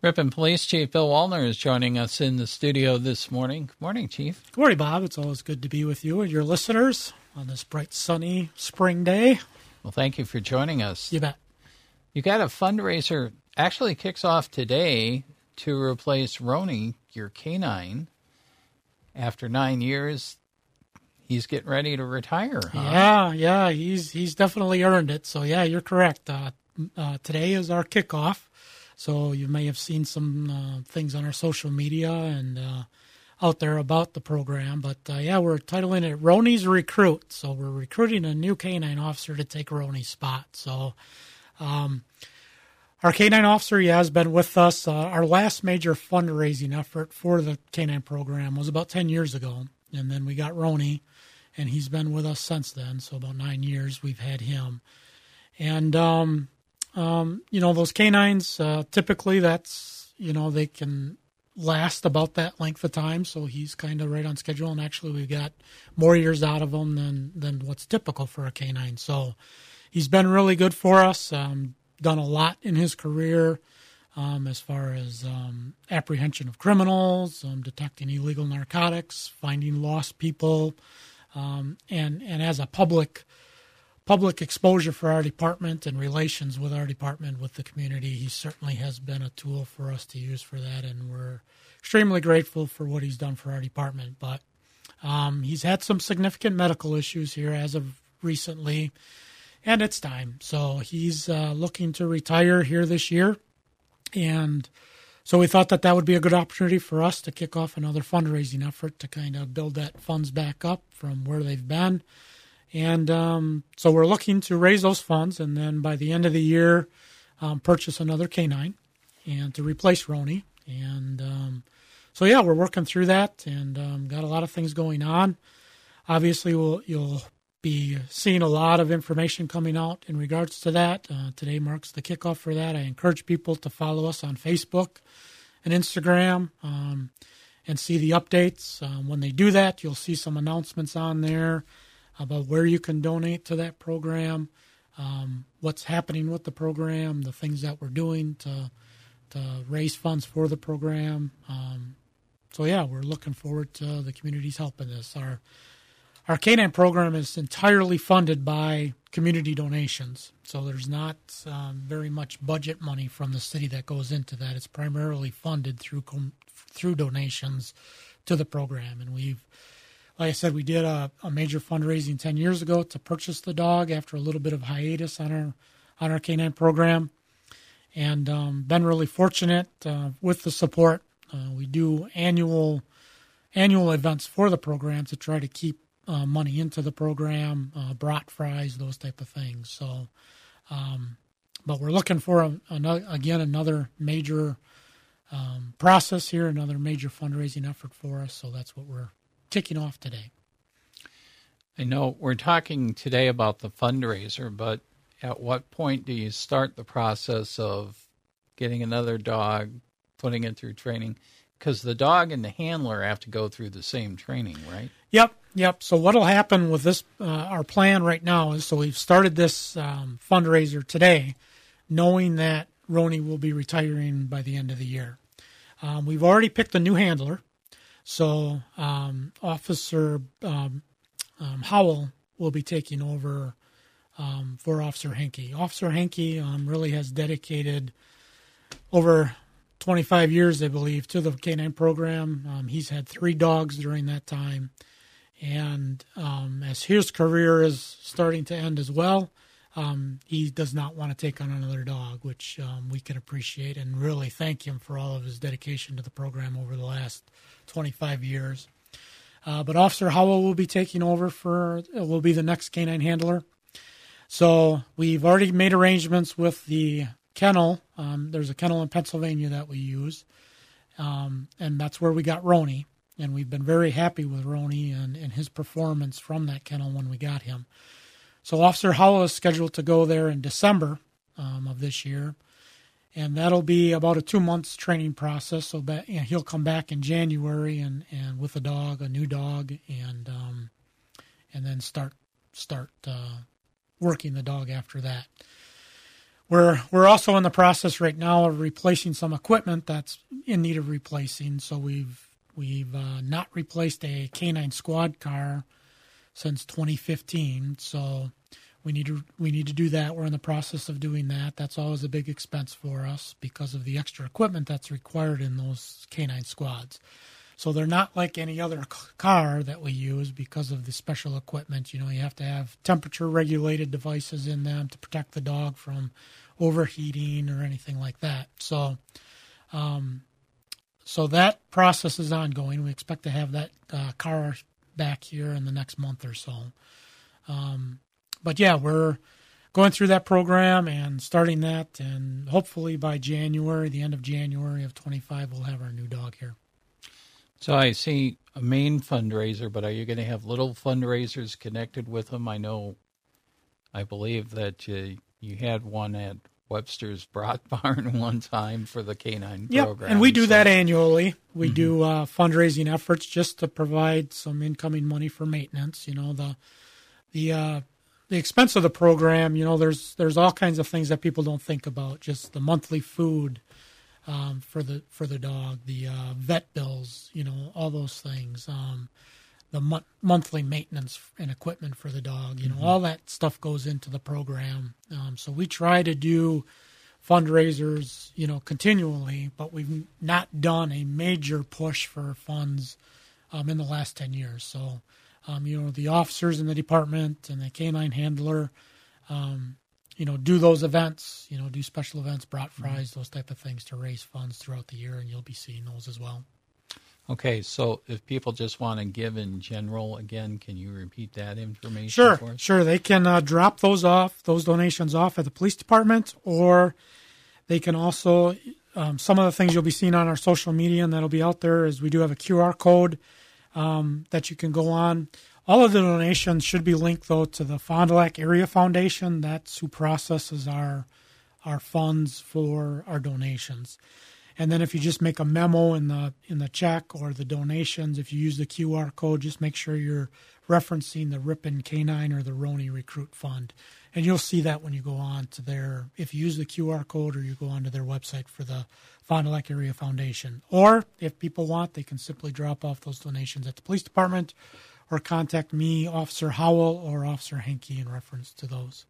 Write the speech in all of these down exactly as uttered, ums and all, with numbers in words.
Ripon Police Chief Bill Wallner is joining us in the studio this morning. Good morning, Chief. Good morning, Bob. It's always good to be with you and your listeners on this bright, sunny spring day. Well, thank you for joining us. You bet. You got a fundraiser, actually kicks off today to replace Roni, your canine. After nine years, he's getting ready to retire, huh? Yeah, yeah, he's he's definitely earned it. So, yeah, you're correct. Uh, uh, today is our kickoff. So you may have seen some uh, things on our social media and uh, out there about the program. But, uh, yeah, we're titling it Roni's Recruit. So we're recruiting a new canine officer to take Roni's spot. So um, our canine officer, yeah, has been with us. Uh, our last major fundraising effort for the canine program was about ten years ago. And then we got Roni, and he's been with us since then. So about nine years we've had him. And um Um, you know, those canines, uh, typically that's, you know, they can last about that length of time. So he's kind of right on schedule. And actually we've got more years out of him than, than what's typical for a canine. So he's been really good for us, um, done a lot in his career um, as far as um, apprehension of criminals, um, detecting illegal narcotics, finding lost people, um, and, and as a public Public exposure for our department and relations with our department, with the community. He certainly has been a tool for us to use for that, and we're extremely grateful for what he's done for our department. But um, he's had some significant medical issues here as of recently, and it's time. So he's uh, looking to retire here this year, and so we thought that that would be a good opportunity for us to kick off another fundraising effort to kind of build that funds back up from where they've been. And um, so we're looking to raise those funds, and then by the end of the year, um, purchase another canine and to replace Roni. And um, so, yeah, we're working through that and um, got a lot of things going on. Obviously, we'll, you'll be seeing a lot of information coming out in regards to that. Uh, today marks the kickoff for that. I encourage people to follow us on Facebook and Instagram um, and see the updates. Um, when they do that, you'll see some announcements on there about where you can donate to that program, um, what's happening with the program, the things that we're doing to to raise funds for the program. Um, so, yeah, we're looking forward to the community's help in this. Our, our canine program is entirely funded by community donations, so there's not um, very much budget money from the city that goes into that. It's primarily funded through through donations to the program, and we've Like I said, we did a, a major fundraising ten years ago to purchase the dog after a little bit of hiatus on our on our canine program, and um, been really fortunate uh, with the support. Uh, we do annual annual events for the program to try to keep uh, money into the program, uh, brat fries, those type of things. So, um, but we're looking for a, another, again another major um, process here, another major fundraising effort for us. So that's what we're kicking off today. I know we're talking today about the fundraiser, but at what point do you start the process of getting another dog, putting it through training? Because the dog and the handler have to go through the same training, right? Yep, yep. So what'll happen with this, uh, our plan right now is, so we've started this um, fundraiser today, knowing that Roni will be retiring by the end of the year. Um, we've already picked a new handler. So um, Officer um, um, Howell will be taking over um, for Officer Henke. Officer Henke um, really has dedicated over twenty-five years, I believe, to the canine program. Um, he's had three dogs during that time. And um, as his career is starting to end as well, um, he does not want to take on another dog, which um, we can appreciate and really thank him for all of his dedication to the program over the last twenty-five years. Uh, but Officer Howell will be taking over for, will be the next canine handler. So we've already made arrangements with the kennel. Um, there's a kennel in Pennsylvania that we use, um, and that's where we got Roni. And we've been very happy with Roni and, and his performance from that kennel when we got him. So Officer Howell is scheduled to go there in December um, of this year, and that'll be about a two months training process. So that, you know, he'll come back in January and, and with a dog, a new dog, and um, and then start start uh, working the dog after that. we're we're also in the process right now of replacing some equipment that's in need of replacing. So we've we've uh, not replaced a canine squad car since twenty fifteen. So we need to we need to do that. We're in the process of doing that. That's always a big expense for us because of the extra equipment that's required in those canine squads. So they're not like any other car that we use because of the special equipment. You know, you have to have temperature regulated devices in them to protect the dog from overheating or anything like that. So, um, so that process is ongoing. We expect to have that uh, car back here in the next month or so. Um, but yeah, we're going through that program and starting that, and hopefully by January, the end of January of twenty-five, we'll have our new dog here. So I see a main fundraiser, but are you going to have little fundraisers connected with them? I know, I believe that you, you had one at Webster's Brat Barn one time for the canine yep, program. And we do so. that annually. We mm-hmm. do uh, fundraising efforts just to provide some incoming money for maintenance. You know, the the uh, the expense of the program, you know, there's there's all kinds of things that people don't think about, just the monthly food, Um, for the for the dog, the uh, vet bills, you know, all those things, um, the mo- monthly maintenance and equipment for the dog, you know, mm-hmm. all that stuff goes into the program. Um, so we try to do fundraisers, you know, continually, but we've not done a major push for funds um, in the last ten years. So, um, you know, the officers in the department and the canine handler, um, you know, do those events, you know, do special events, brat fries, mm-hmm. those type of things to raise funds throughout the year, and you'll be seeing those as well. Okay, so if people just want to give in general, again, can you repeat that information sure, for us? Sure, they can uh, drop those off, those donations off at the police department, or they can also, um, some of the things you'll be seeing on our social media and that'll be out there is we do have a Q R code um, that you can go on. All of the donations should be linked, though, to the Fond du Lac Area Foundation. That's who processes our our funds for our donations. And then if you just make a memo in the in the check or the donations, if you use the Q R code, just make sure you're referencing the Ripon Canine or the Roni Recruit Fund. And you'll see that when you go on to their, if you use the Q R code or you go onto their website for the Fond du Lac Area Foundation. Or if people want, they can simply drop off those donations at the police department or contact me, Officer Howell, or Officer Henke in reference to those.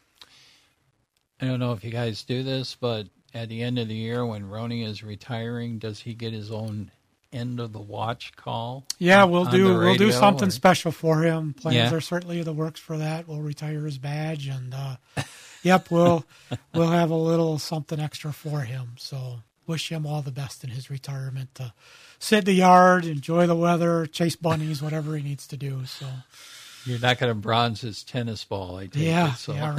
I don't know if you guys do this, but at the end of the year when Roni is retiring, does he get his own end of the watch call? Yeah, we'll do we'll do something or? special for him. Plans yeah. are certainly in the works for that. We'll retire his badge, and uh, yep, we'll we'll have a little something extra for him. So wish him all the best in his retirement. To sit in the yard, enjoy the weather, chase bunnies, whatever he needs to do. So you're not going to bronze his tennis ball, I take yeah, it. So. Yeah,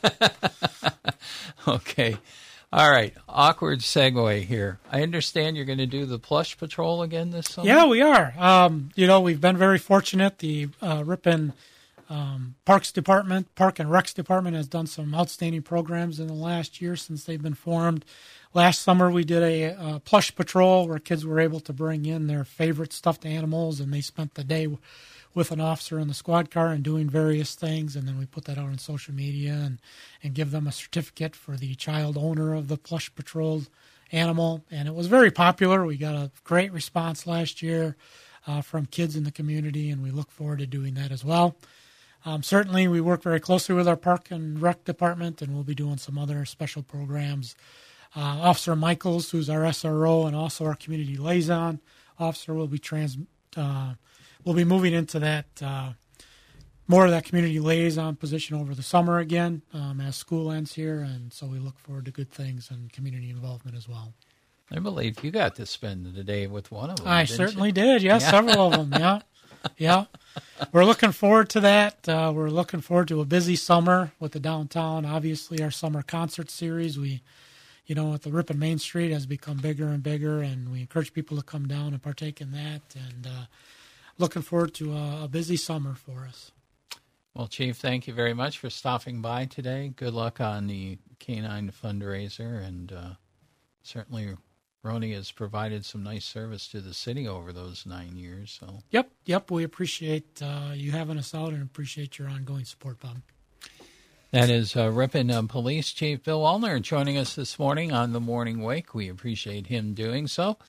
right. Okay. All right. Awkward segue here. I understand you're going to do the plush patrol again this summer? Yeah, we are. Um, you know, we've been very fortunate. The uh, Ripon um, Parks Department, Park and Recs Department has done some outstanding programs in the last year since they've been formed. Last summer, we did a uh, plush patrol where kids were able to bring in their favorite stuffed animals, and they spent the day with an officer in the squad car and doing various things, and then we put that out on social media and, and give them a certificate for the child owner of the plush patrolled animal, and it was very popular. We got a great response last year uh, from kids in the community, and we look forward to doing that as well. Um, certainly, we work very closely with our Park and Rec Department, and we'll be doing some other special programs. Uh, Officer Michaels, who's our S R O and also our community liaison officer, will be trans. Uh, We'll be moving into that, uh, more of that community liaison position over the summer again um, as school ends here, and so we look forward to good things and community involvement as well. I believe you got to spend the day with one of them. I didn't certainly you? did, yes, yeah, several of them, yeah. Yeah. We're looking forward to that. Uh, we're looking forward to a busy summer with the downtown. Obviously, our summer concert series, we, you know, at the Ripon Main Street has become bigger and bigger, and we encourage people to come down and partake in that, and uh looking forward to a, a busy summer for us. Well, Chief, thank you very much for stopping by today. Good luck on the canine fundraiser, and uh, certainly Roni has provided some nice service to the city over those nine years. So, Yep, yep, we appreciate uh, you having us out and appreciate your ongoing support, Bob. That is uh, Ripon uh, Police Chief Bill Wallner joining us this morning on the Morning Wake. We appreciate him doing so.